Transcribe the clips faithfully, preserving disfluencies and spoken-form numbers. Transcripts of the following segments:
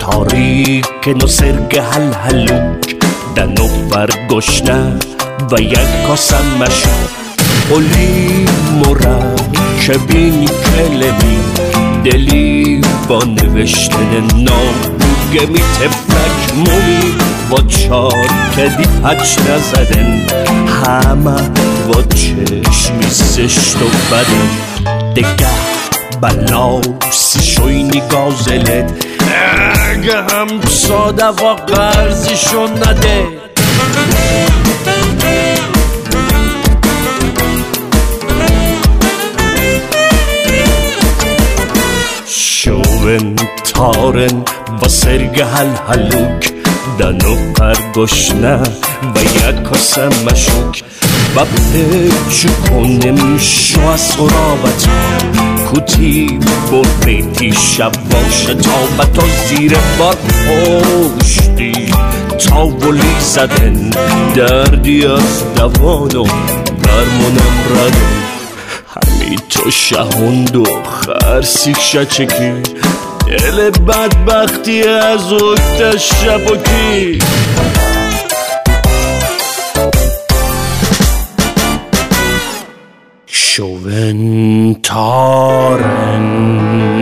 tarik no serge hal haluk dano fargoshna و یک کاسم مشو اولی مرکبین کلمی دلی با نوشتن نام گمی تفلک مومی با چار کدی حج نزدن همه با چشمی زشت و بدن دگه بلاسی شوینی گازلت اگه هم ساده و قرضیشو نده شوون تارن و سرگه هل هلوک دنو پرگشنه و یک کاسه مشوک و پچ کنم شو از سرابتا کتی بر بیتی شب باشه تا بتا زیر بار پشتی تا ولی زدن دردی از دوانو برمونم ردن همی تو شهوند و خرسی شچکی دل بدبختی از اکت شبکی شوون تارن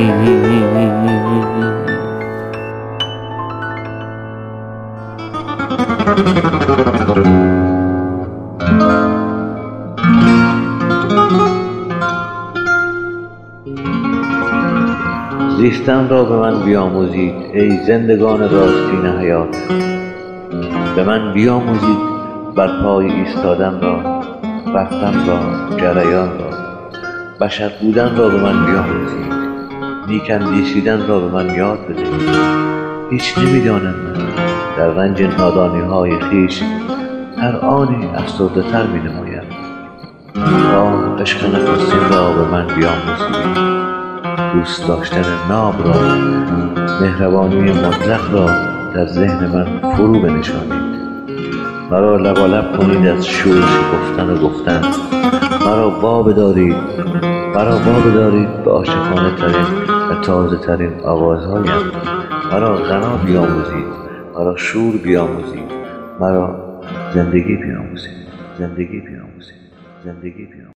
زیستن را به من بیاموزید ای زندگان راستین حیات به من بیاموزید بر پای ایستادن را رفتن را جریان را بشر بودن را به من بیاموزید نیک اندیشیدن را به من یاد بدهید هیچ نمیدانم من در رنج نادانی های خویش هر آنی افسرده تر می نمایم آه عشق نخستین را به من بیاموزید دوست داشتن ناب را مهربانی مطلق را در ذهن من فرو بنشانید مرا لبالب کنید از شور گفتن و گفتن مرا واب دارید مرا واب دارید به عاشقانه ترین و تازه ترین آوازهایم مرا غنا بیاموزید مرا شور بیاموزید مرا زندگی بیاموزید زندگی بیاموزید زندگی بیاموزید